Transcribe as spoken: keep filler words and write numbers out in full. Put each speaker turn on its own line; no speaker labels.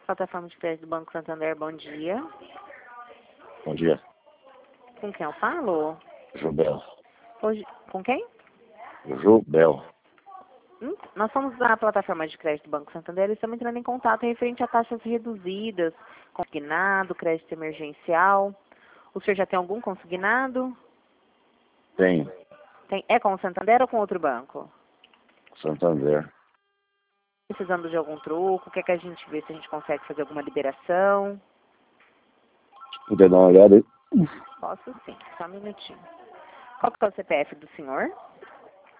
plataforma de crédito do Banco Santander, bom dia.
Bom dia.
Com quem eu falo?
Jubel.
Hoje, com quem?
Jubel.
Hum? Nós somos da plataforma de crédito do Banco Santander e estamos entrando em contato referente a taxas reduzidas, consignado, crédito emergencial. O senhor já tem algum consignado?
Tenho.
Tem, é com o Santander ou com outro banco?
Santander.
Precisando de algum truco? Quer que a gente vê se a gente consegue fazer alguma liberação?
Se puder dar uma olhada aí.
Posso sim, só um minutinho. Qual que é o C P F do senhor?